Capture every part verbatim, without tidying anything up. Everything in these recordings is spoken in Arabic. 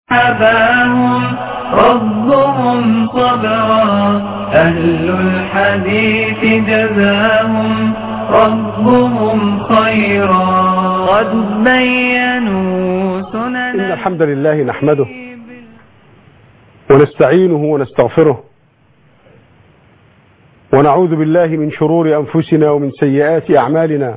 أباهم ربهم صبرا، أهل الحديث جزاهم ربهم خيرا، قد بينوا سنن. إن الحمد لله نحمده ونستعينه ونستغفره ونعوذ بالله من شرور أنفسنا ومن سيئات أعمالنا،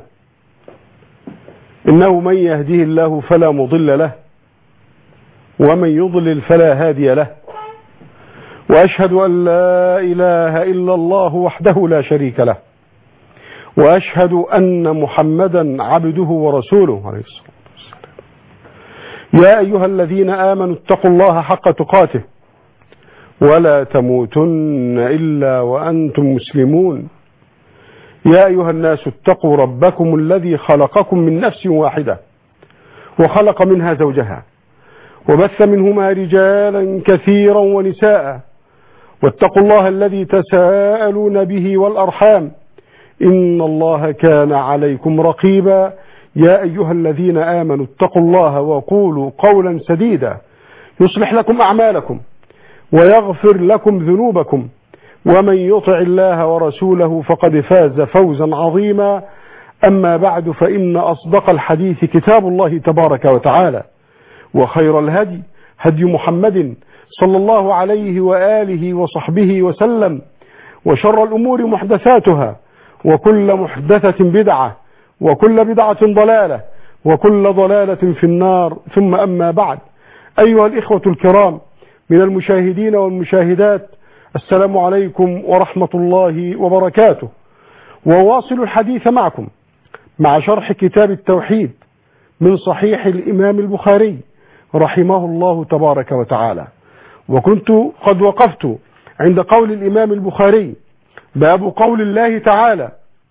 إنه من يهده الله فلا مضل له ومن يضلل فلا هادي له، وأشهد أن لا إله إلا الله وحده لا شريك له، وأشهد أن محمدا عبده ورسوله عليه الصلاة والسلام. يا أيها الذين آمنوا اتقوا الله حق تقاته ولا تموتن إلا وأنتم مسلمون. يا أيها الناس اتقوا ربكم الذي خلقكم من نفس واحدة وخلق منها زوجها وبث منهما رجالا كثيرا ونساء، واتقوا الله الذي تساءلون به والأرحام إن الله كان عليكم رقيبا. يا أيها الذين آمنوا اتقوا الله وقولوا قولا سديدا يصلح لكم أعمالكم ويغفر لكم ذنوبكم، ومن يطع الله ورسوله فقد فاز فوزا عظيما. أما بعد، فإن أصدق الحديث كتاب الله تبارك وتعالى، وخير الهدي هدي محمد صلى الله عليه وآله وصحبه وسلم، وشر الأمور محدثاتها، وكل محدثة بدعة، وكل بدعة ضلالة، وكل ضلالة في النار. ثم أما بعد، أيها الإخوة الكرام من المشاهدين والمشاهدات، السلام عليكم ورحمة الله وبركاته. وواصل الحديث معكم مع شرح كتاب التوحيد من صحيح الإمام البخاري رحمه الله تبارك وتعالى. وكنت قد وقفت عند قول الإمام البخاري: باب قول الله تعالى: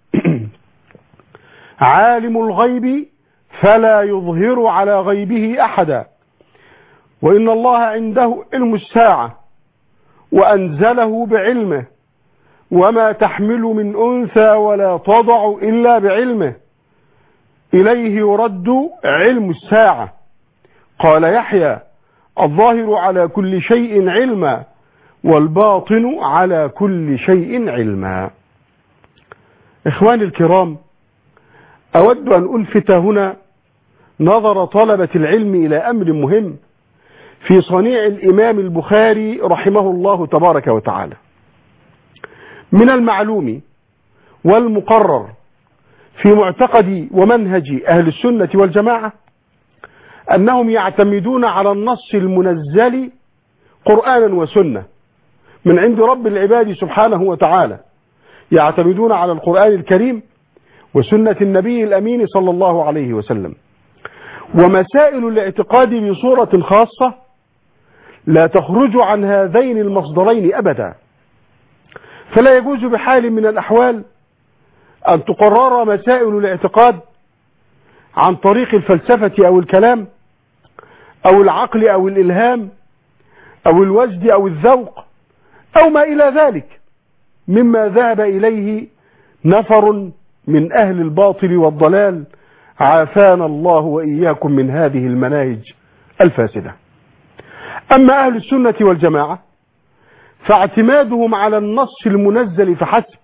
عالم الغيب فلا يظهر على غيبه أحدا، وإن الله عنده علم الساعة وأنزله بعلمه، وما تحمل من أنثى ولا تضع إلا بعلمه، إليه يرد علم الساعة. قال يحيى: الظاهر على كل شيء علما، والباطن على كل شيء علما. إخواني الكرام، أود أن ألفت هنا نظر طلبة العلم إلى أمر مهم في صنيع الإمام البخاري رحمه الله تبارك وتعالى. من المعلوم والمقرر في معتقد ومنهج أهل السنة والجماعة أنهم يعتمدون على النص المنزل قرآنا وسنة من عند رب العباد سبحانه وتعالى، يعتمدون على القرآن الكريم وسنة النبي الأمين صلى الله عليه وسلم. ومسائل الاعتقاد بصورة خاصة لا تخرج عن هذين المصدرين أبدا، فلا يجوز بحال من الأحوال أن تقرر مسائل الاعتقاد عن طريق الفلسفة أو الكلام أو العقل أو الإلهام أو الوجد أو الذوق أو ما إلى ذلك مما ذهب إليه نفر من أهل الباطل والضلال، عافانا الله وإياكم من هذه المناهج الفاسدة. أما أهل السنة والجماعة فاعتمادهم على النص المنزل فحسب،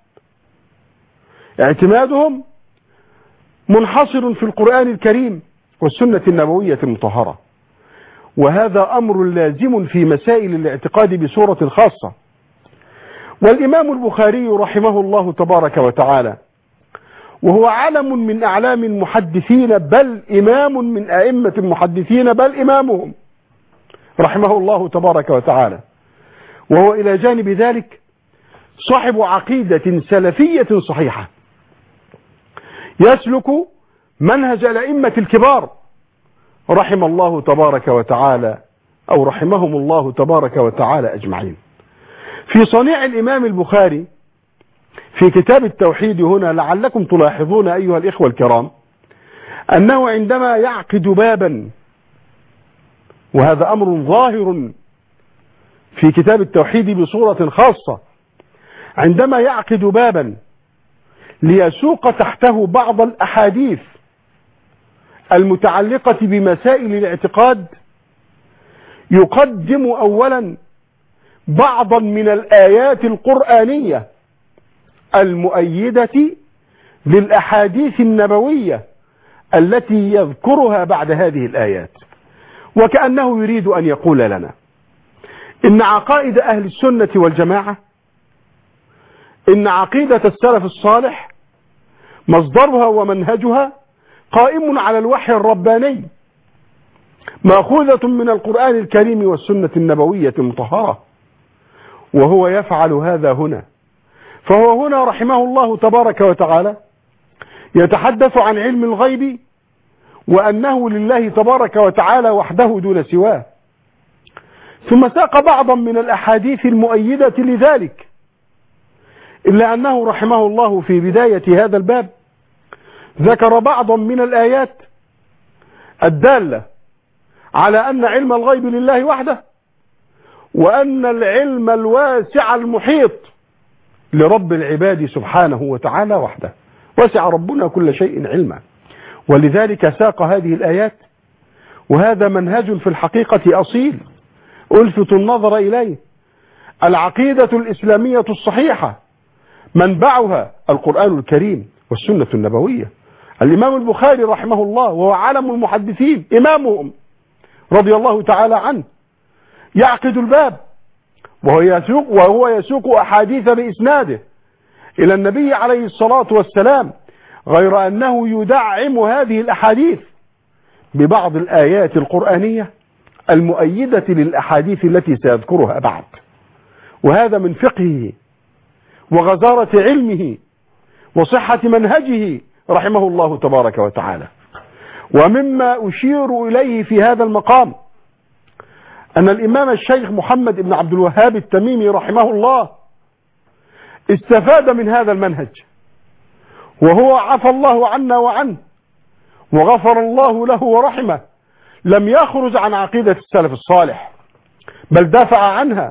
اعتمادهم منحصر في القرآن الكريم والسنة النبوية المطهرة، وهذا أمر لازم في مسائل الاعتقاد بصورة خاصة. والإمام البخاري رحمه الله تبارك وتعالى وهو علم من أعلام المحدثين، بل إمام من أئمة المحدثين، بل إمامهم رحمه الله تبارك وتعالى، وهو إلى جانب ذلك صاحب عقيدة سلفية صحيحة يسلك منهج الأئمة الكبار رحم الله تبارك وتعالى أو رحمهم الله تبارك وتعالى أجمعين. في صنيع الإمام البخاري في كتاب التوحيد هنا لعلكم تلاحظون أيها الإخوة الكرام أنه عندما يعقد بابا، وهذا أمر ظاهر في كتاب التوحيد بصورة خاصة، عندما يعقد بابا ليسوق تحته بعض الأحاديث المتعلقة بمسائل الاعتقاد يقدم أولا بعضا من الآيات القرآنية المؤيدة للأحاديث النبوية التي يذكرها بعد هذه الآيات، وكأنه يريد أن يقول لنا إن عقائد أهل السنة والجماعة، إن عقيدة السلف الصالح مصدرها ومنهجها قائم على الوحي الرباني، مأخوذة من القرآن الكريم والسنة النبوية المطهرة، وهو يفعل هذا هنا. فهو هنا رحمه الله تبارك وتعالى يتحدث عن علم الغيب وأنه لله تبارك وتعالى وحده دون سواه، ثم ساق بعضا من الأحاديث المؤيدة لذلك، إلا أنه رحمه الله في بداية هذا الباب ذكر بعضا من الآيات الدالة على أن علم الغيب لله وحده، وأن العلم الواسع المحيط لرب العباد سبحانه وتعالى وحده، وسع ربنا كل شيء علما. ولذلك ساق هذه الآيات، وهذا منهج في الحقيقة أصيل ألفت النظر إليه. العقيدة الإسلامية الصحيحة منبعها القرآن الكريم والسنة النبوية. الإمام البخاري رحمه الله وهو عالم المحدثين إمامهم رضي الله تعالى عنه يعقد الباب وهو يسوق, وهو يسوق أحاديث بإسناده إلى النبي عليه الصلاة والسلام، غير أنه يدعم هذه الأحاديث ببعض الآيات القرآنية المؤيدة للأحاديث التي سيذكرها بعد. وهذا من فقهه وغزارة علمه وصحة منهجه رحمه الله تبارك وتعالى. ومما أشير إليه في هذا المقام أن الإمام الشيخ محمد بن عبد الوهاب التميمي رحمه الله استفاد من هذا المنهج، وهو عفى الله عنا وعنه وغفر الله له ورحمه. لم يخرج عن عقيدة السلف الصالح، بل دافع عنها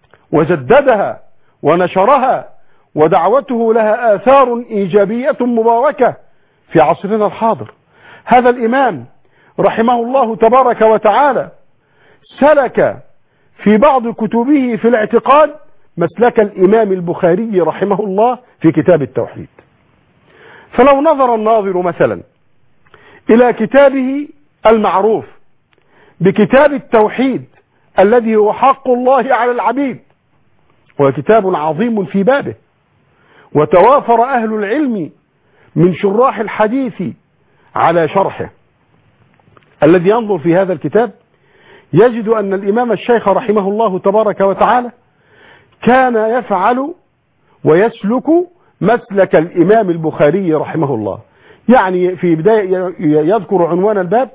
وجددها ونشرها، ودعوته لها آثار إيجابية مباركة في عصرنا الحاضر. هذا الإمام رحمه الله تبارك وتعالى سلك في بعض كتبه في الاعتقاد مسلك الإمام البخاري رحمه الله في كتاب التوحيد. فلو نظر الناظر مثلا إلى كتابه المعروف بكتاب التوحيد الذي هو حق الله على العبيد، وكتاب عظيم في بابه، وتوافر أهل العلم من شراح الحديث على شرحه، الذي ينظر في هذا الكتاب يجد أن الإمام الشيخ رحمه الله تبارك وتعالى كان يفعل ويسلك مسلك الإمام البخاري رحمه الله. يعني في بداية يذكر عنوان الباب،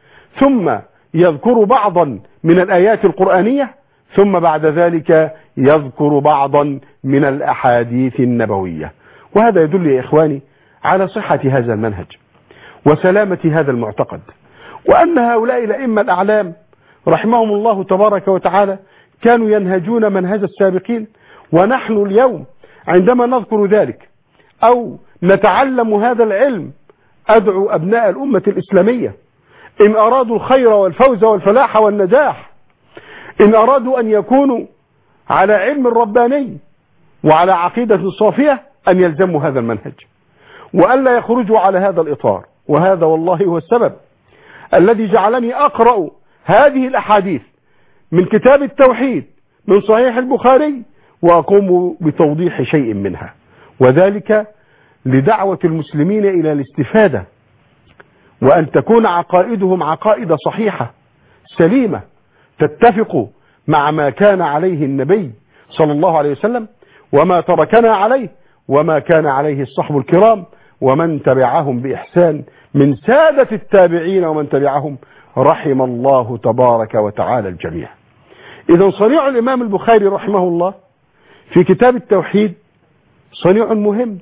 ثم يذكر بعضا من الآيات القرآنية، ثم بعد ذلك يذكر بعضا من الأحاديث النبوية. وهذا يدل يا إخواني على صحة هذا المنهج وسلامة هذا المعتقد، وأن هؤلاء الأئمة الأعلام رحمهم الله تبارك وتعالى كانوا ينهجون منهج السابقين. ونحن اليوم عندما نذكر ذلك أو نتعلم هذا العلم أدعو أبناء الأمة الإسلامية إن أرادوا الخير والفوز والفلاح والنجاح، إن أرادوا أن يكونوا على علم رباني وعلى عقيدة صافية، أن يلزموا هذا المنهج وألا يخرجوا على هذا الإطار. وهذا والله هو السبب الذي جعلني أقرأ هذه الأحاديث من كتاب التوحيد من صحيح البخاري وأقوم بتوضيح شيء منها، وذلك لدعوة المسلمين إلى الاستفادة، وأن تكون عقائدهم عقائد صحيحة سليمة تتفق مع ما كان عليه النبي صلى الله عليه وسلم، وما تركنا عليه، وما كان عليه الصحب الكرام ومن تبعهم بإحسان من سادة التابعين ومن تبعهم رحم الله تبارك وتعالى الجميع. إذا صنيع الإمام البخاري رحمه الله في كتاب التوحيد صنيع مهم،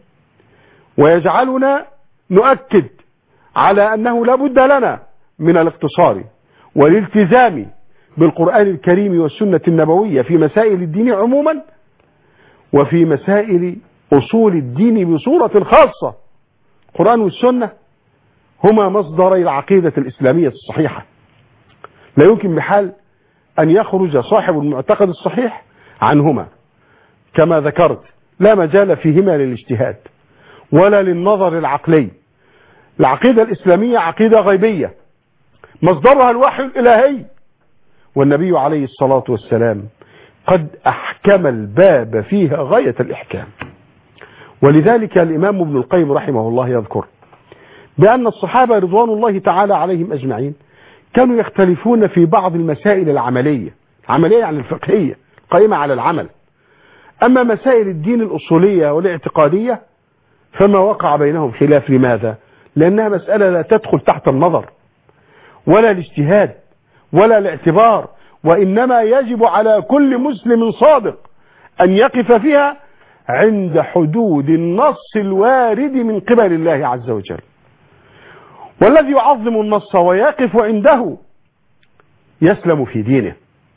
ويجعلنا نؤكد على أنه لا بد لنا من الاقتصار والالتزام بالقرآن الكريم والسنة النبوية في مسائل الدين عموما، وفي مسائل أصول الدين بصورة خاصة. القرآن والسنة هما مصدري العقيدة الإسلامية الصحيحة. لا يمكن بحال أن يخرج صاحب المعتقد الصحيح عنهما كما ذكرت، لا مجال فيهما للاجتهاد ولا للنظر العقلي. العقيدة الإسلامية عقيدة غيبية مصدرها الوحي الإلهي، والنبي عليه الصلاة والسلام قد أحكم الباب فيها غاية الإحكام. ولذلك الإمام ابن القيم رحمه الله يذكر بأن الصحابة رضوان الله تعالى عليهم أجمعين كانوا يختلفون في بعض المسائل العملية، عملية يعني الفقهية قائمة على العمل. أما مسائل الدين الأصولية والاعتقادية فما وقع بينهم خلاف. لماذا؟ لأنها مسألة لا تدخل تحت النظر ولا الاجتهاد ولا الاعتبار، وإنما يجب على كل مسلم صادق أن يقف فيها عند حدود النص الوارد من قبل الله عز وجل. والذي يعظم النص ويقف عنده يسلم في دينه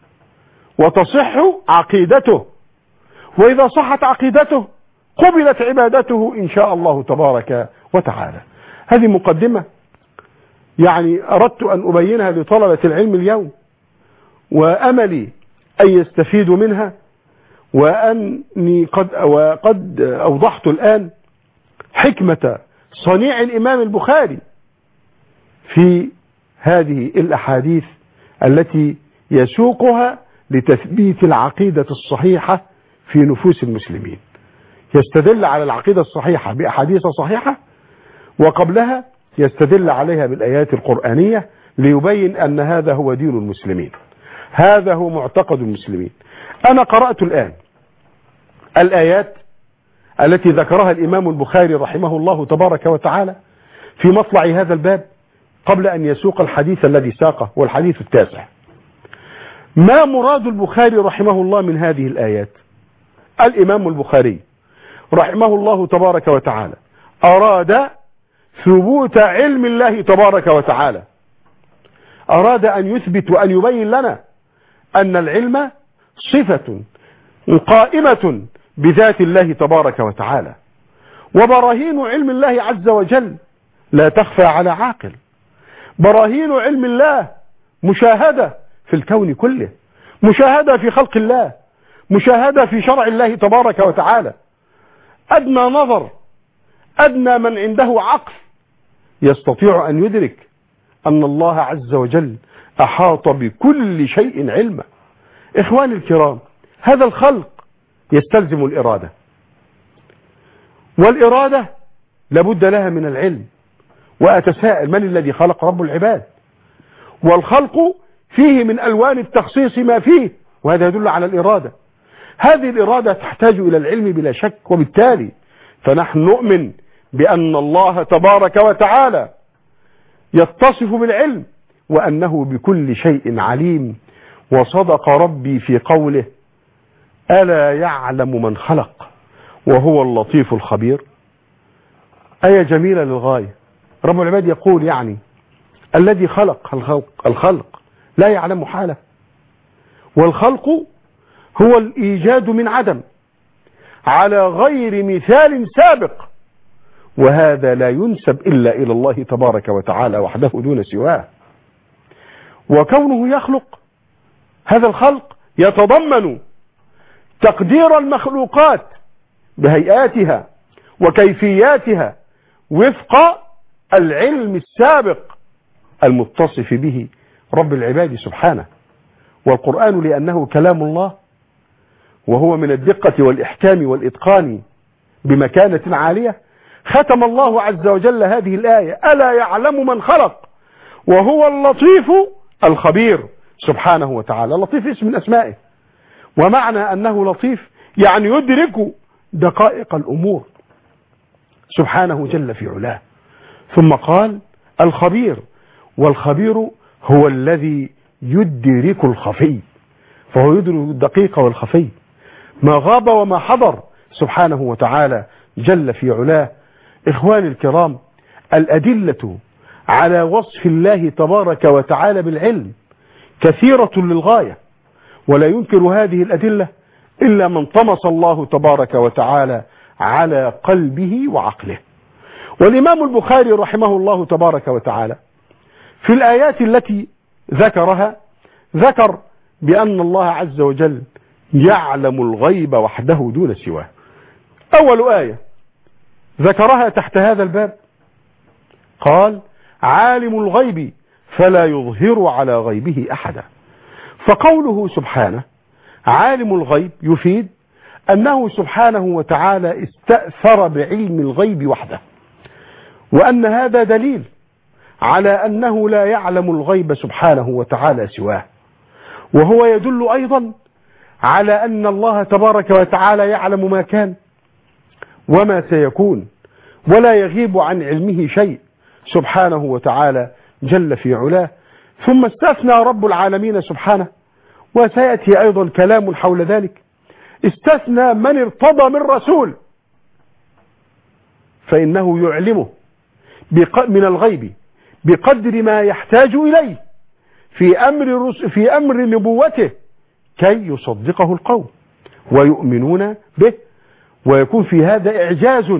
وتصح عقيدته، وإذا صحت عقيدته قبلت عبادته إن شاء الله تبارك وتعالى. هذه مقدمة يعني أردت أن أبينها لطلبة العلم اليوم، وأملي أن يستفيدوا منها، وأني قد, وقد أوضحت الآن حكمة صنيع الإمام البخاري في هذه الأحاديث التي يسوقها لتثبيت العقيدة الصحيحة في نفوس المسلمين. يستدل على العقيدة الصحيحة بأحاديث صحيحة، وقبلها يستدل عليها بالآيات القرآنية ليبين أن هذا هو دين المسلمين، هذا هو معتقد المسلمين. أنا قرأت الآن الآيات التي ذكرها الإمام البخاري رحمه الله تبارك وتعالى في مطلع هذا الباب قبل أن يسوق الحديث الذي ساقه والحديث التاسع. ما مراد البخاري رحمه الله من هذه الآيات؟ الإمام البخاري رحمه الله تبارك وتعالى أراد ثبوت علم الله تبارك وتعالى، أراد أن يثبت وأن يبين لنا أن العلم صفة قائمة بذات الله تبارك وتعالى، وبراهين علم الله عز وجل لا تخفى على عاقل. براهين علم الله مشاهدة في الكون كله، مشاهدة في خلق الله، مشاهدة في شرع الله تبارك وتعالى. أدنى نظر، أدنى من عنده عقل يستطيع أن يدرك أن الله عز وجل أحاط بكل شيء علما. إخواني الكرام، هذا الخلق يستلزم الإرادة، والإرادة لابد لها من العلم. وأتساءل من الذي خلق؟ رب العباد. والخلق فيه من ألوان التخصيص ما فيه، وهذا يدل على الإرادة. هذه الإرادة تحتاج إلى العلم بلا شك، وبالتالي فنحن نؤمن بأن الله تبارك وتعالى يتصف بالعلم وأنه بكل شيء عليم. وصدق ربي في قوله: ألا يعلم من خلق وهو اللطيف الخبير. آية جميلة للغاية. رب العباد يقول يعني الذي خلق الخلق, الخلق لا يعلم حاله، والخلق هو الإيجاد من عدم على غير مثال سابق، وهذا لا ينسب إلا إلى الله تبارك وتعالى وحده دون سواه. وكونه يخلق هذا الخلق يتضمن تقدير المخلوقات بهيئاتها وكيفياتها وفق العلم السابق المتصف به رب العباد سبحانه. والقرآن لأنه كلام الله وهو من الدقة والإحكام والإتقان بمكانة عالية، ختم الله عز وجل هذه الآية: ألا يعلم من خلق وهو اللطيف الخبير سبحانه وتعالى. اللطيف اسم من أسمائه، ومعنى أنه لطيف يعني يدرك دقائق الأمور سبحانه جل في علاه. ثم قال الخبير، والخبير هو الذي يدرك الخفي، فهو يدرك الدقيق والخفي، ما غاب وما حضر سبحانه وتعالى جل في علاه. إخواني الكرام، الأدلة على وصف الله تبارك وتعالى بالعلم كثيرة للغاية، ولا ينكر هذه الأدلة إلا من طمس الله تبارك وتعالى على قلبه وعقله. والإمام البخاري رحمه الله تبارك وتعالى في الآيات التي ذكرها ذكر بأن الله عز وجل يعلم الغيب وحده دون سواه. أول آية ذكرها تحت هذا الباب قال عالم الغيب فلا يظهر على غيبه أحدا. فقوله سبحانه عالم الغيب يفيد أنه سبحانه وتعالى استأثر بعلم الغيب وحده، وأن هذا دليل على أنه لا يعلم الغيب سبحانه وتعالى سواه. وهو يدل أيضا على أن الله تبارك وتعالى يعلم ما كان وما سيكون، ولا يغيب عن علمه شيء سبحانه وتعالى جل في علاه. ثم استثنى رب العالمين سبحانه، وسيأتي أيضا كلام حول ذلك، استثنى من ارتضى من رسول فإنه يعلمه من الغيب بقدر ما يحتاج إليه في أمر, في أمر نبوته كي يصدقه القوم ويؤمنون به، ويكون في هذا إعجاز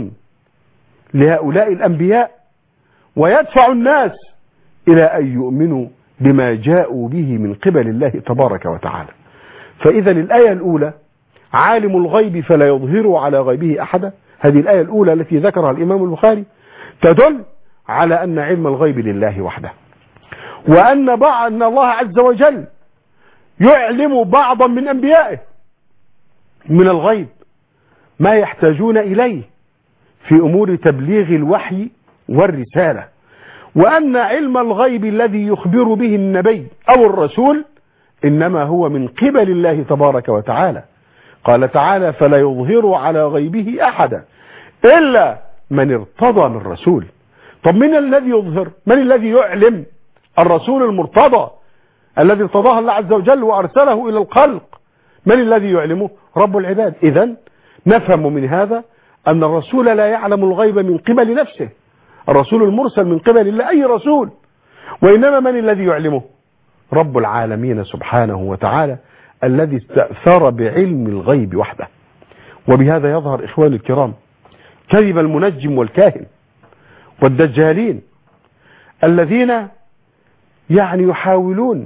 لهؤلاء الأنبياء، ويدفع الناس إلى أن يؤمنوا بما جاءوا به من قبل الله تبارك وتعالى. فإذا الآية الأولى عالم الغيب فلا يظهر على غيبه أحدا، هذه الآية الأولى التي ذكرها الإمام البخاري تدل على أن علم الغيب لله وحده، وأن بعض أن الله عز وجل يعلم بعضا من أنبيائه من الغيب ما يحتاجون إليه في أمور تبليغ الوحي والرسالة، وأن علم الغيب الذي يخبر به النبي أو الرسول إنما هو من قبل الله تبارك وتعالى. قال تعالى فلا يظهر على غيبه أحدا إلا من ارتضى من رسول. طب من الذي يظهر؟ من الذي يعلم؟ الرسول المرتضى الذي ارتضاه الله عز وجل وأرسله إلى الخلق. من الذي يعلمه؟ رب العباد. إذن نفهم من هذا أن الرسول لا يعلم الغيب من قبل نفسه، الرسول المرسل من قبل الله أي رسول، وإنما من الذي يعلمه؟ رب العالمين سبحانه وتعالى الذي استأثر بعلم الغيب وحده. وبهذا يظهر إخواني الكرام كذب المنجم والكاهن والدجالين الذين يعني يحاولون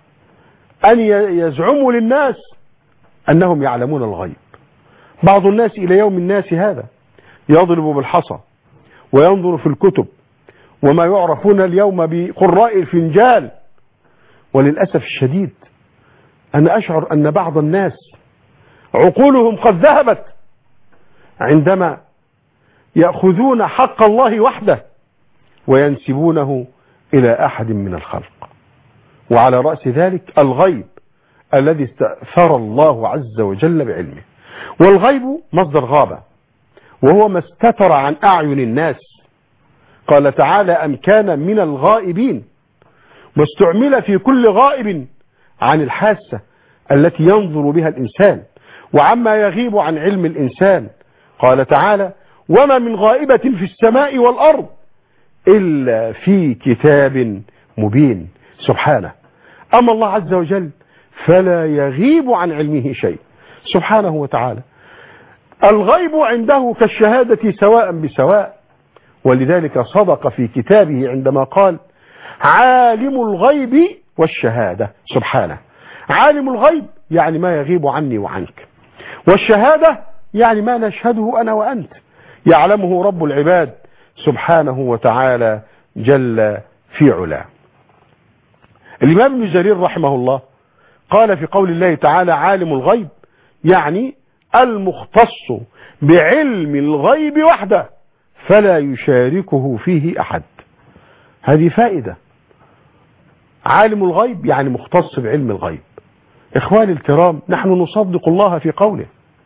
أن يزعموا للناس أنهم يعلمون الغيب. بعض الناس إلى يوم الناس هذا يضرب بالحصى وينظر في الكتب وما يعرفون اليوم بقراء الفنجال. وللأسف الشديد أنا أشعر أن بعض الناس عقولهم قد ذهبت عندما يأخذون حق الله وحده وينسبونه إلى أحد من الخلق، وعلى رأس ذلك الغيب الذي استأثر الله عز وجل بعلمه. والغيب مصدر غابة، وهو ما استتر عن أعين الناس. قال تعالى أم كان من الغائبين، واستعمل في كل غائب عن الحاسة التي ينظر بها الإنسان وعما يغيب عن علم الإنسان. قال تعالى وما من غائبة في السماء والأرض إلا في كتاب مبين. سبحانه. أما الله عز وجل فلا يغيب عن علمه شيء سبحانه وتعالى. الغيب عنده كالشهادة سواء بسواء، ولذلك صدق في كتابه عندما قال عالم الغيب والشهادة. سبحانه. عالم الغيب يعني ما يغيب عني وعنك، والشهادة يعني ما نشهده أنا وأنت، يعلمه رب العباد سبحانه وتعالى جل في علاه. الإمام ابن جرير رحمه الله قال في قول الله تعالى عالم الغيب يعني المختص بعلم الغيب وحده فلا يشاركه فيه أحد. هذه فائدة. عالم الغيب يعني مختص بعلم الغيب. إخواني الكرام نحن نصدق الله في قوله،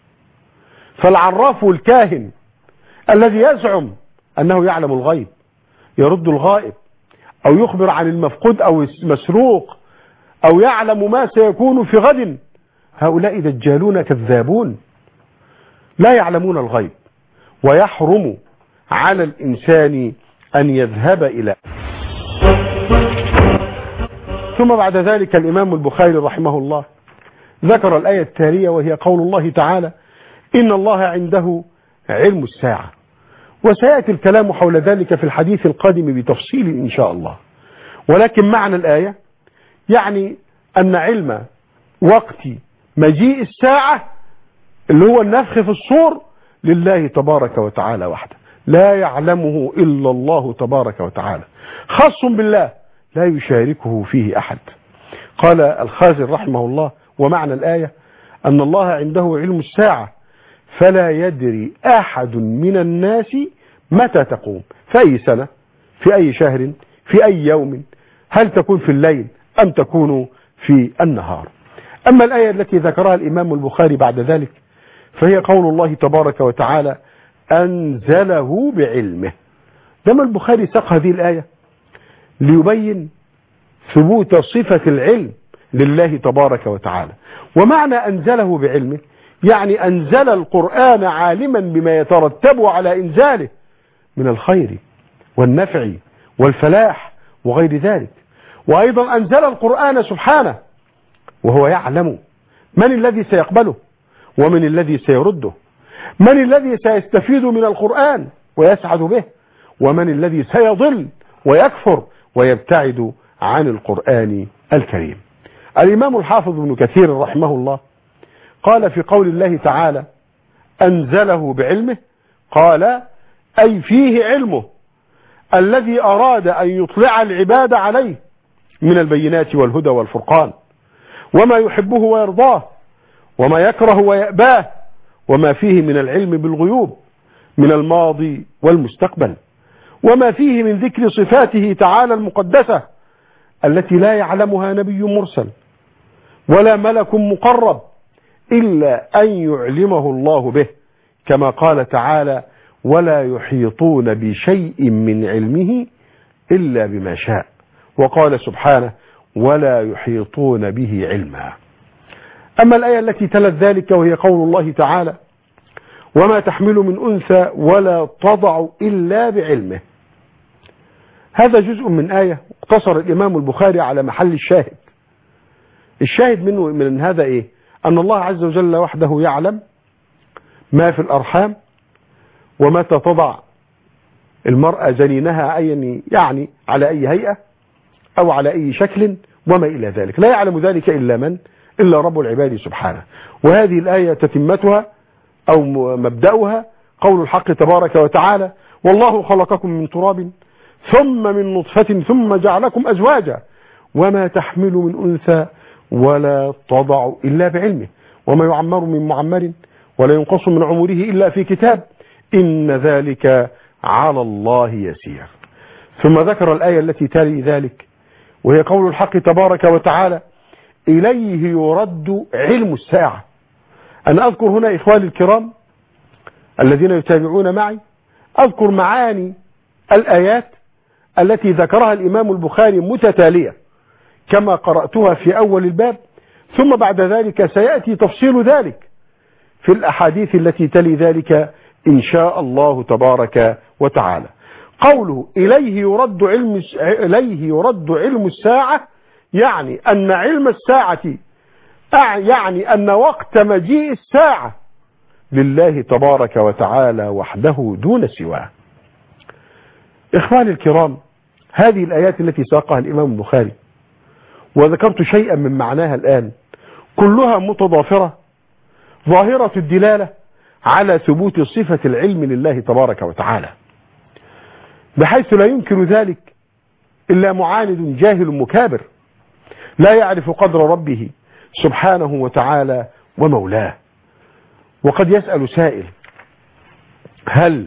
فالعراف الكاهن الذي يزعم أنه يعلم الغيب يرد الغائب أو يخبر عن المفقود أو المسروق أو يعلم ما سيكون في غد، هؤلاء دجالون كذابون لا يعلمون الغيب، ويحرم على الإنسان أن يذهب إلى. ثم بعد ذلك الإمام البخاري رحمه الله ذكر الآية التالية وهي قول الله تعالى إن الله عنده علم الساعة. وسيأتي الكلام حول ذلك في الحديث القادم بتفصيل إن شاء الله، ولكن معنى الآية يعني أن علم وقت مجيء الساعة اللي هو النفخ في الصور لله تبارك وتعالى وحده، لا يعلمه إلا الله تبارك وتعالى، خاص بالله لا يشاركه فيه أحد. قال الخازن رحمه الله: ومعنى الآية أن الله عنده علم الساعة فلا يدري أحد من الناس متى تقوم، في أي سنة، في أي شهر، في أي يوم، هل تكون في الليل أم تكون في النهار. أما الآية التي ذكرها الإمام البخاري بعد ذلك فهي قول الله تبارك وتعالى: أنزله بعلمه. لما البخاري ساق هذه الآية ليبين ثبوت صفة العلم لله تبارك وتعالى. ومعنى أنزله بعلمه يعني أنزل القرآن عالما بما يترتب على إنزاله من الخير والنفع والفلاح وغير ذلك. وأيضا أنزل القرآن سبحانه وهو يعلم من الذي سيقبله ومن الذي سيرده، من الذي سيستفيد من القرآن ويسعد به، ومن الذي سيضل ويكفر ويبتعد عن القرآن الكريم. الإمام الحافظ ابن كثير رحمه الله قال في قول الله تعالى: أنزله بعلمه، قال أي فيه علمه الذي أراد أن يطلع العباد عليه من البينات والهدى والفرقان، وما يحبه ويرضاه، وما يكره ويأباه، وما فيه من العلم بالغيوب من الماضي والمستقبل، وما فيه من ذكر صفاته تعالى المقدسة التي لا يعلمها نبي مرسل ولا ملك مقرب إلا أن يعلمه الله به، كما قال تعالى: ولا يحيطون بشيء من علمه إلا بما شاء. وقال سبحانه: ولا يحيطون به علما. أما الآية التي تلت ذلك وهي قول الله تعالى: وما تحمل من أنثى ولا تضع إلا بعلمه. هذا جزء من آية اقتصر الإمام البخاري على محل الشاهد. الشاهد منه من هذا إيه؟ أن الله عز وجل وحده يعلم ما في الأرحام، ومتى تضع المرأة جنينها أي يعني على أي هيئة أو على أي شكل وما إلى ذلك، لا يعلم ذلك إلا من؟ إلا رب العباد سبحانه. وهذه الآية تتمتها أو مبدأها قول الحق تبارك وتعالى: والله خلقكم من تراب ثم من نطفة ثم جعلكم أزواجا وما تحمل من أنثى ولا تضع إلا بعلمه وما يعمر من معمر ولا ينقص من عمره إلا في كتاب إن ذلك على الله يسير. ثم ذكر الآية التي تلي ذلك وهي قول الحق تبارك وتعالى: إليه يرد علم الساعة. أنا أذكر هنا إخواني الكرام الذين يتابعون معي، أذكر معاني الآيات التي ذكرها الإمام البخاري متتالية كما قرأتها في أول الباب، ثم بعد ذلك سيأتي تفصيل ذلك في الأحاديث التي تلي ذلك إن شاء الله تبارك وتعالى. قوله إليه يرد علم إليه يرد علم الساعة يعني أن علم الساعة يعني أن وقت مجيء الساعة لله تبارك وتعالى وحده دون سواه. إخواني الكرام، هذه الآيات التي ساقها الإمام البخاري وذكرت شيئا من معناها الآن كلها متضافرة ظاهرة الدلالة على ثبوت صفة العلم لله تبارك وتعالى، بحيث لا يمكن ذلك إلا معاند جاهل مكابر لا يعرف قدر ربه سبحانه وتعالى ومولاه. وقد يسأل سائل: هل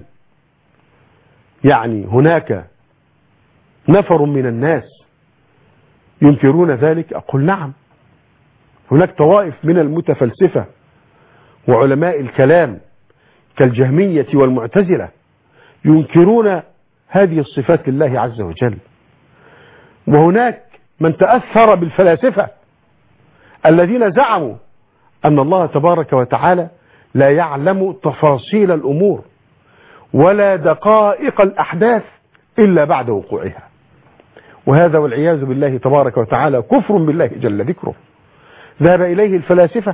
يعني هناك نفر من الناس ينكرون ذلك؟ أقول نعم، هناك طوائف من المتفلسفة وعلماء الكلام كالجهمية والمعتزلة ينكرون هذه الصفات لله عز وجل. وهناك من تأثر بالفلاسفة الذين زعموا أن الله تبارك وتعالى لا يعلم تفاصيل الأمور ولا دقائق الأحداث إلا بعد وقوعها، وهذا والعياذ بالله تبارك وتعالى كفر بالله جل ذكره. ذهب إليه الفلاسفة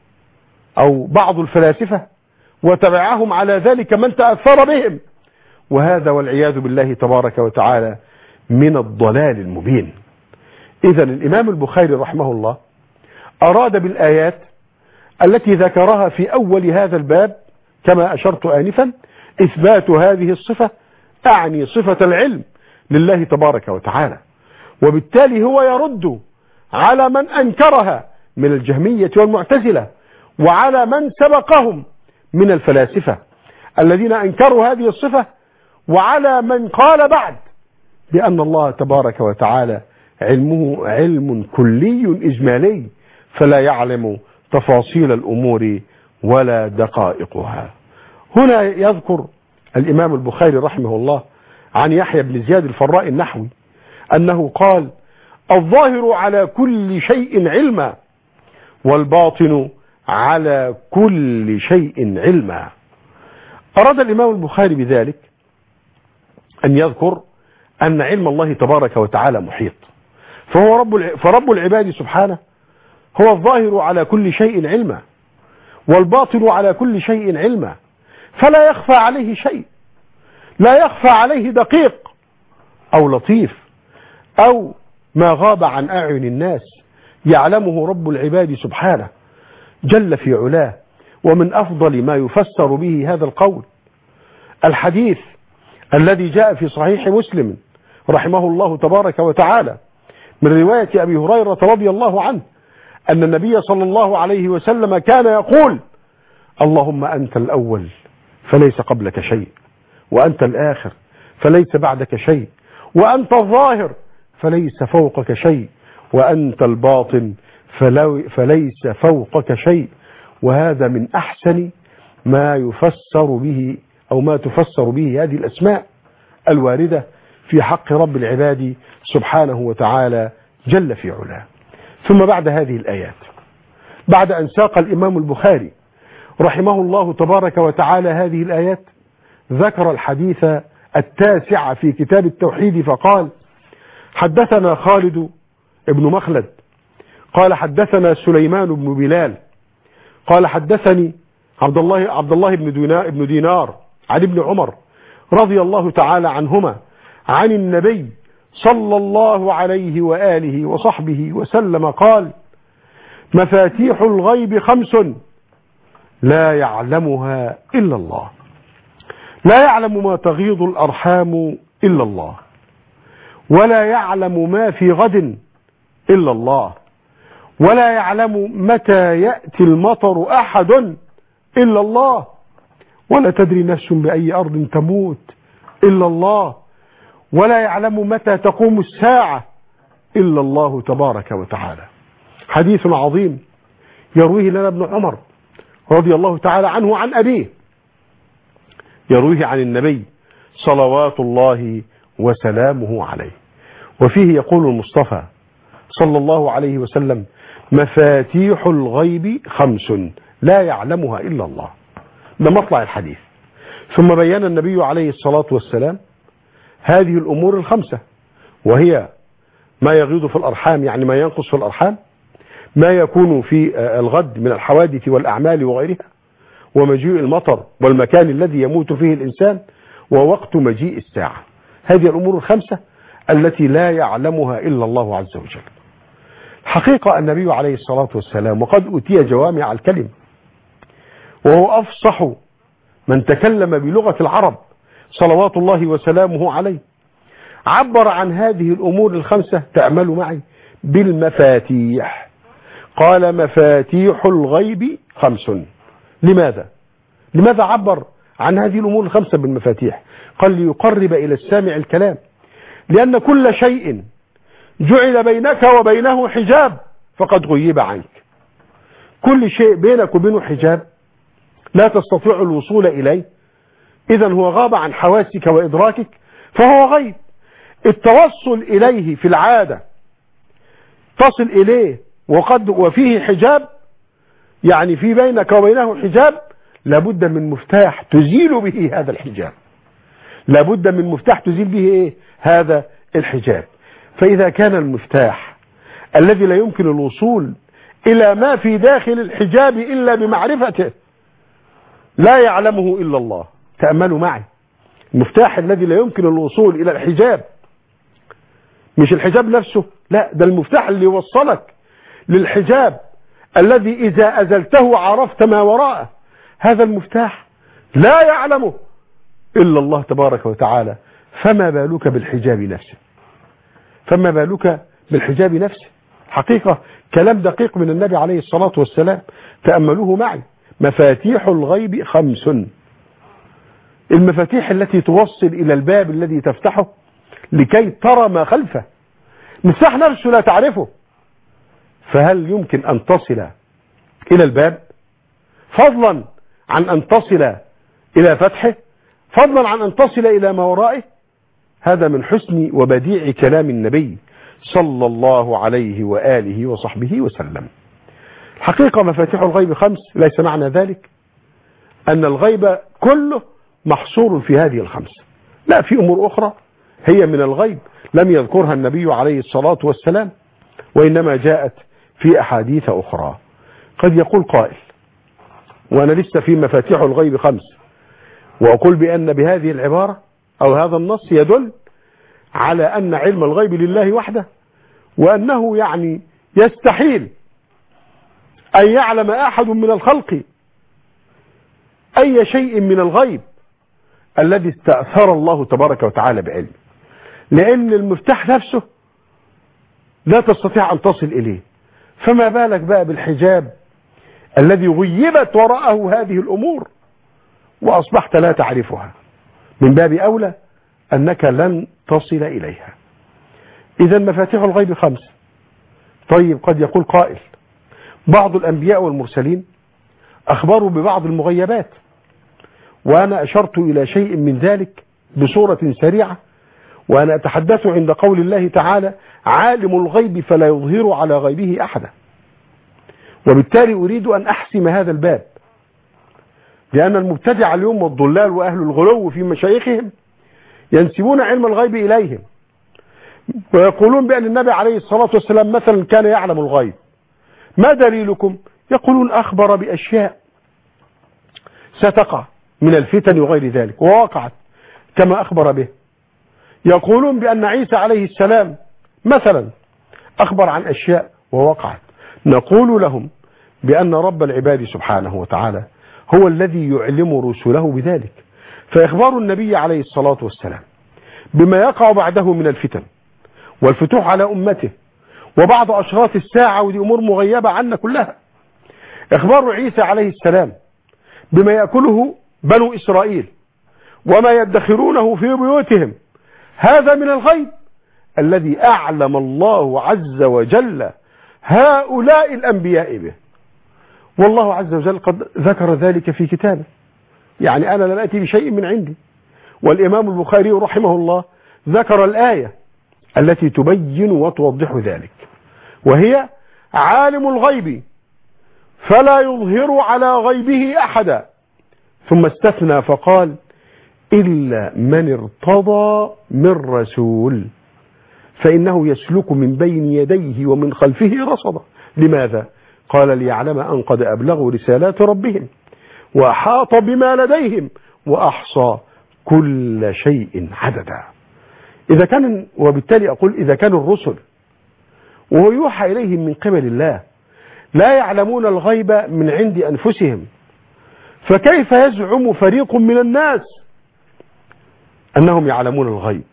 أو بعض الفلاسفة وتبعهم على ذلك من تأثر بهم، وهذا والعياذ بالله تبارك وتعالى من الضلال المبين. إذن الإمام البخاري رحمه الله أراد بالآيات التي ذكرها في أول هذا الباب كما أشرت آنفا إثبات هذه الصفة، أعني صفة العلم لله تبارك وتعالى، وبالتالي هو يرد على من أنكرها من الجهمية والمعتزلة، وعلى من سبقهم من الفلاسفة الذين أنكروا هذه الصفة، وعلى من قال بعد بأن الله تبارك وتعالى علمه علم كلي إجمالي فلا يعلم تفاصيل الأمور ولا دقائقها. هنا يذكر الإمام البخاري رحمه الله عن يحيى بن زياد الفراء النحوي أنه قال: الظاهر على كل شيء علما والباطن على كل شيء علما. أراد الإمام البخاري بذلك أن يذكر أن علم الله تبارك وتعالى محيط، فهو رب فرب العباد سبحانه هو الظاهر على كل شيء علما والباطن على كل شيء علما، فلا يخفى عليه شيء، لا يخفى عليه دقيق أو لطيف أو ما غاب عن أعين الناس، يعلمه رب العباد سبحانه جل في علاه. ومن أفضل ما يفسر به هذا القول الحديث الذي جاء في صحيح مسلم رحمه الله تبارك وتعالى من رواية أبي هريرة رضي الله عنه أن النبي صلى الله عليه وسلم كان يقول: اللهم أنت الأول فليس قبلك شيء، وأنت الآخر فليس بعدك شيء، وأنت الظاهر فليس فوقك شيء، وأنت الباطن فليس فوقك شيء. وهذا من أحسن ما يفسر به أو ما تفسر به هذه الأسماء الواردة في حق رب العباد سبحانه وتعالى جل في علاه. ثم بعد هذه الآيات، بعد أن ساق الإمام البخاري رحمه الله تبارك وتعالى هذه الآيات، ذكر الحديث التاسع في كتاب التوحيد فقال: حدثنا خالد ابن مخلد قال حدثنا سليمان بن بلال قال حدثني عبد الله عبد الله بن دينار, بن دينار عن ابن عمر رضي الله تعالى عنهما عن النبي صلى الله عليه وآله وصحبه وسلم قال: مفاتيح الغيب خمس لا يعلمها إلا الله، لا يعلم ما تغيض الأرحام إلا الله، ولا يعلم ما في غد إلا الله، ولا يعلم متى يأتي المطر أحد إلا الله، ولا تدري نفس بأي أرض تموت إلا الله، ولا يعلم متى تقوم الساعة إلا الله تبارك وتعالى. حديث عظيم يرويه لنا ابن عمر رضي الله تعالى عنه عن أبيه، يرويه عن النبي صلوات الله وسلامه عليه، وفيه يقول المصطفى صلى الله عليه وسلم: مفاتيح الغيب خمس لا يعلمها إلا الله. ده مطلع الحديث. ثم بين النبي عليه الصلاة والسلام هذه الأمور الخمسة، وهي ما يغيض في الأرحام يعني ما ينقص في الأرحام، ما يكون في الغد من الحوادث والأعمال وغيرها، ومجيء المطر والمكان الذي يموت فيه الإنسان، ووقت مجيء الساعة. هذه الأمور الخمسة التي لا يعلمها إلا الله عز وجل. حقيقة النبي عليه الصلاة والسلام وقد أتي جوامع الكلم، وهو أفصح من تكلم بلغة العرب صلوات الله وسلامه عليه، عبر عن هذه الأمور الخمسة، تأملوا معي، بالمفاتيح. قال: مفاتيح الغيب خمس. لماذا؟ لماذا عبر عن هذه الأمور الخمسة بالمفاتيح؟ قال: ليقرب إلى السامع الكلام، لأن كل شيء جعل بينك وبينه حجاب فقد غيب عنك. كل شيء بينك وبينه حجاب لا تستطيع الوصول إليه، إذن هو غاب عن حواسك وإدراكك فهو غيب. التوصل إليه في العادة تصل إليه وقد وفيه حجاب، يعني في بينك وبينه حجاب، لابد من مفتاح تزيل به هذا الحجاب، لابد من مفتاح تزيل به إيه؟ هذا الحجاب. فإذا كان المفتاح الذي لا يمكن الوصول إلى ما في داخل الحجاب إلا بمعرفته لا يعلمه إلا الله، تأملوا معي، المفتاح الذي لا يمكن الوصول إلى الحجاب، مش الحجاب نفسه، لا، ده المفتاح اللي يوصلك للحجاب الذي إذا أزلته عرفت ما وراءه، هذا المفتاح لا يعلمه إلا الله تبارك وتعالى، فما بالك بالحجاب نفسه فما بالك بالحجاب نفسه حقيقة كلام دقيق من النبي عليه الصلاة والسلام، تأملوه معي. مفاتيح الغيب خمس، المفاتيح التي توصل إلى الباب الذي تفتحه لكي ترى ما خلفه. مفتاح نفسه لا تعرفه، فهل يمكن أن تصل إلى الباب فضلا عن أن تصل إلى فتحه، فضلا عن أن تصل إلى ما ورائه؟ هذا من حسن وبديع كلام النبي صلى الله عليه وآله وصحبه وسلم. الحقيقة مفاتيح الغيب خمس، ليس معنى ذلك أن الغيب كله محصور في هذه الخمس، لا، في أمور أخرى هي من الغيب لم يذكرها النبي عليه الصلاة والسلام، وإنما جاءت في أحاديث أخرى. قد يقول قائل وأنا لسه في مفاتيح الغيب خمس، وأقول بأن بهذه العبارة أو هذا النص يدل على أن علم الغيب لله وحده، وأنه يعني يستحيل أن يعلم أحد من الخلق أي شيء من الغيب الذي استأثر الله تبارك وتعالى بعلمه، لأن المفتاح نفسه لا تستطيع أن تصل إليه، فما بالك بقى بالحجاب الذي غيبت وراءه هذه الأمور وأصبحت لا تعرفها، من باب أولى أنك لن تصل إليها. إذا مفاتيح الغيب خمس. طيب قد يقول قائل بعض الأنبياء والمرسلين أخبروا ببعض المغيبات، وأنا أشرت إلى شيء من ذلك بصورة سريعة، وأنا أتحدث عند قول الله تعالى عالم الغيب فلا يظهر على غيبه أحدا، وبالتالي أريد أن أحسم هذا الباب، لأن المبتدع اليوم والضلال وأهل الغلو في مشايخهم ينسبون علم الغيب إليهم، ويقولون بأن النبي عليه الصلاة والسلام مثلا كان يعلم الغيب. ما دليلكم؟ يقولون أخبر بأشياء ستقع من الفتن وغير ذلك، ووقعت كما أخبر به. يقولون بأن عيسى عليه السلام مثلا أخبر عن أشياء ووقعت. نقول لهم بأن رب العباد سبحانه وتعالى هو الذي يعلم رسله بذلك، فإخبار النبي عليه الصلاة والسلام بما يقع بعده من الفتن والفتوح على أمته وبعض أشراط الساعة، ودي أمور مغيبة عنا كلها. إخبار عيسى عليه السلام بما يأكله بنو إسرائيل وما يدخرونه في بيوتهم، هذا من الغيب الذي أعلم الله عز وجل هؤلاء الأنبياء به، والله عز وجل قد ذكر ذلك في كتابه. يعني أنا لم أتي بشيء من عندي، والإمام البخاري رحمه الله ذكر الآية التي تبين وتوضح ذلك، وهي عالم الغيب فلا يظهر على غيبه أحدا، ثم استثنى فقال إلا من ارتضى من رسول فإنه يسلك من بين يديه ومن خلفه رصدا. لماذا؟ قال ليعلم أن قد أبلغوا رسالات ربهم وأحاط بما لديهم وأحصى كل شيء عددا. إذا كان، وبالتالي أقول إذا كان الرسل وهو يوحى إليهم من قبل الله لا يعلمون الغيب من عند أنفسهم، فكيف يزعم فريق من الناس أنهم يعلمون الغيب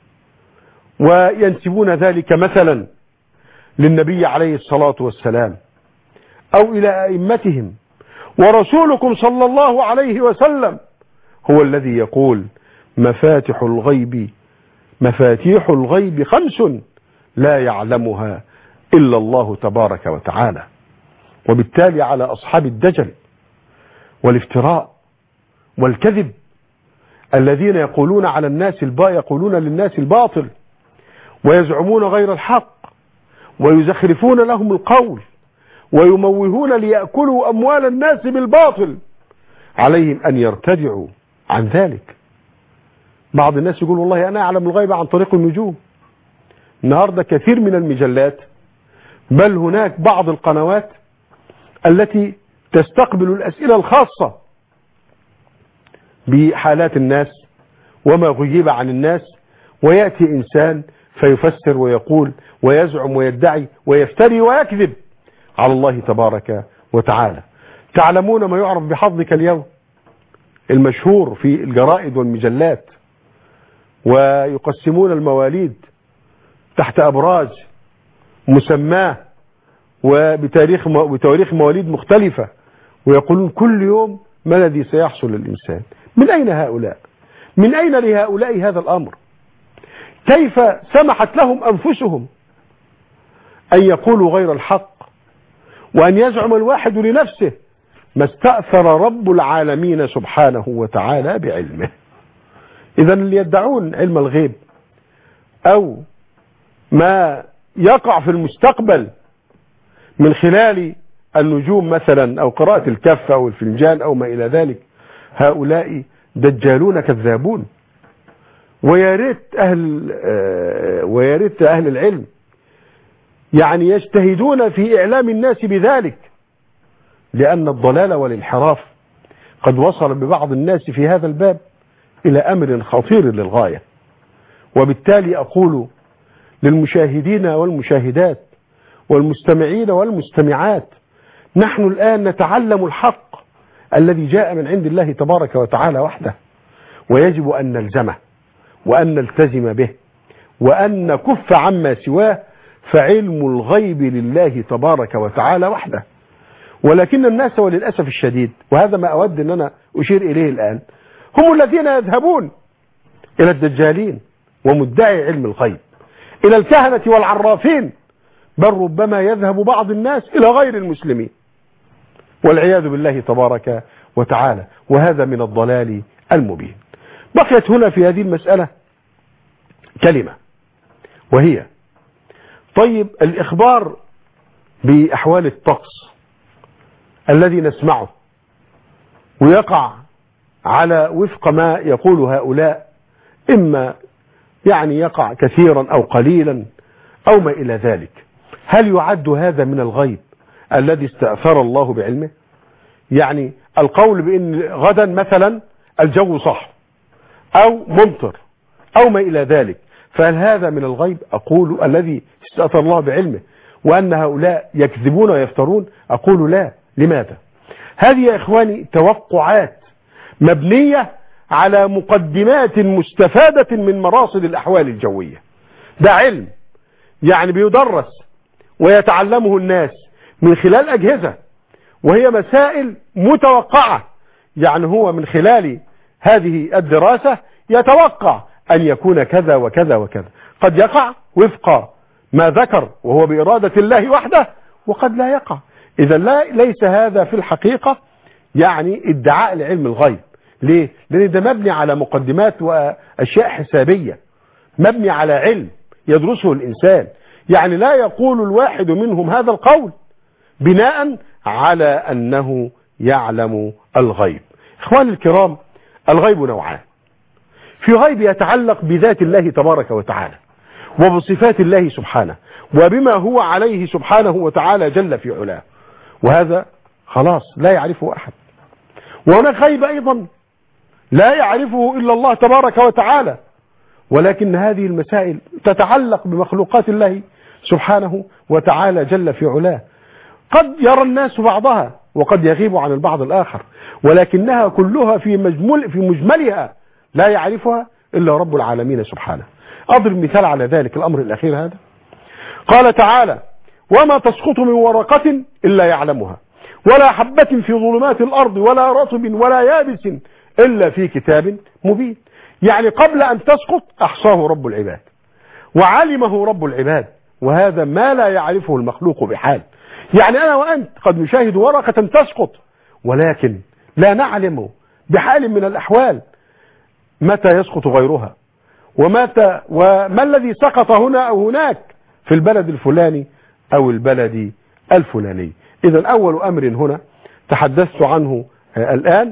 وينسبون ذلك مثلا للنبي عليه الصلاة والسلام أو إلى أئمتهم؟ ورسولكم صلى الله عليه وسلم هو الذي يقول مفاتح الغيب مفاتيح الغيب خمس لا يعلمها إلا الله تبارك وتعالى. وبالتالي على أصحاب الدجل والافتراء والكذب الذين يقولون على الناس الباطل يقولون للناس الباطل ويزعمون غير الحق ويزخرفون لهم القول ويموهون ليأكلوا أموال الناس بالباطل، عليهم أن يرتدعوا عن ذلك. بعض الناس يقول والله أنا أعلم الغيب عن طريق النجوم. النهاردة كثير من المجلات بل هناك بعض القنوات التي تستقبل الأسئلة الخاصة بحالات الناس وما غيب عن الناس، ويأتي إنسان فيفسر ويقول ويزعم ويدعي ويفتري ويكذب على الله تبارك وتعالى. تعلمون ما يعرف بحظك اليوم المشهور في الجرائد والمجلات، ويقسمون المواليد تحت أبراج مسماه وبتاريخ بتواريخ مواليد مختلفة، ويقولون كل يوم ما الذي سيحصل للإنسان. من أين هؤلاء؟ من أين لهؤلاء هذا الأمر؟ كيف سمحت لهم أنفسهم أن يقولوا غير الحق، وأن يزعم الواحد لنفسه ما استأثر رب العالمين سبحانه وتعالى بعلمه. إذا اللي يدعون علم الغيب أو ما يقع في المستقبل من خلال النجوم مثلا أو قراءة الكف أو الفنجان أو ما إلى ذلك، هؤلاء دجالون كذابون. ويا ريت أهل ويا ريت أهل العلم يعني يجتهدون في إعلام الناس بذلك، لأن الضلال والانحراف قد وصل ببعض الناس في هذا الباب إلى أمر خطير للغاية. وبالتالي أقول للمشاهدين والمشاهدات والمستمعين والمستمعات، نحن الآن نتعلم الحق الذي جاء من عند الله تبارك وتعالى وحده، ويجب أن نلزمه وأن نلتزم به وأن نكف عما سواه، فعلم الغيب لله تبارك وتعالى وحده. ولكن الناس وللأسف الشديد، وهذا ما أود أن أنا أشير إليه الآن، هم الذين يذهبون إلى الدجالين ومدعي علم الغيب، إلى الكهنة والعرافين، بل ربما يذهب بعض الناس إلى غير المسلمين والعياذ بالله تبارك وتعالى، وهذا من الضلال المبين. بقيت هنا في هذه المسألة كلمة، وهي طيب الإخبار بأحوال الطقس الذي نسمعه ويقع على وفق ما يقول هؤلاء، إما يعني يقع كثيرا أو قليلا أو ما إلى ذلك، هل يعد هذا من الغيب الذي استأثر الله بعلمه؟ يعني القول بأن غدا مثلا الجو صح أو ممطر أو ما إلى ذلك، فهل هذا من الغيب؟ أقول الذي استأثر الله بعلمه. وأن هؤلاء يكذبون ويفترون، أقول لا. لماذا؟ هذه يا إخواني توقعات مبنية على مقدمات مستفادة من مراصد الأحوال الجوية. ده علم يعني بيدرس ويتعلمه الناس من خلال أجهزة، وهي مسائل متوقعة. يعني هو من خلال هذه الدراسة يتوقع أن يكون كذا وكذا وكذا، قد يقع وفق ما ذكر وهو بإرادة الله وحده، وقد لا يقع. إذا لا ليس هذا في الحقيقة يعني ادعاء لعلم الغيب. ليه؟ لأن ده مبني على مقدمات وأشياء حسابية، مبني على علم يدرسه الإنسان. يعني لا يقول الواحد منهم هذا القول بناء على أنه يعلم الغيب. إخواني الكرام، الغيب نوعان. في غيب يتعلق بذات الله تبارك وتعالى وبصفات الله سبحانه وبما هو عليه سبحانه وتعالى جل في علاه، وهذا خلاص لا يعرفه أحد. وهناك غيب أيضا لا يعرفه إلا الله تبارك وتعالى، ولكن هذه المسائل تتعلق بمخلوقات الله سبحانه وتعالى جل في علاه. قد يرى الناس بعضها وقد يغيب عن البعض الآخر، ولكنها كلها في مجمل في مجملها لا يعرفها إلا رب العالمين سبحانه. أضرب مثال على ذلك الأمر الأخير هذا. قال تعالى: وما تسقط من ورقة إلا يعلمها ولا حبة في ظلمات الأرض ولا رطب ولا يابس إلا في كتاب مبين. يعني قبل أن تسقط أحصاه رب العباد وعلمه رب العباد، وهذا ما لا يعرفه المخلوق بحال. يعني أنا وأنت قد نشاهد ورقة تسقط، ولكن لا نعلم بحال من الأحوال متى يسقط غيرها، ومتى وما الذي سقط هنا أو هناك في البلد الفلاني أو البلد الفلاني. إذا أول أمر هنا تحدثت عنه الآن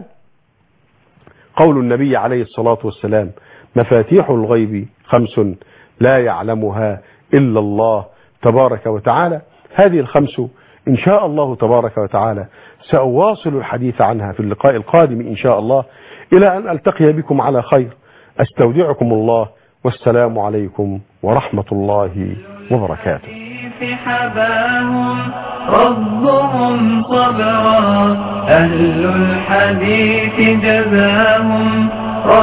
قول النبي عليه الصلاة والسلام: مفاتيح الغيب خمس لا يعلمها إلا الله تبارك وتعالى. هذه الخمس إن شاء الله تبارك وتعالى سأواصل الحديث عنها في اللقاء القادم إن شاء الله، إلى أن ألتقي بكم على خير. أستودعكم الله، والسلام عليكم ورحمة الله وبركاته. حباهم ربهم صبرا أهل الحديث جزاهم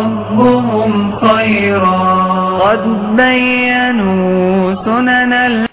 ربهم خيرا قد بينوا سنن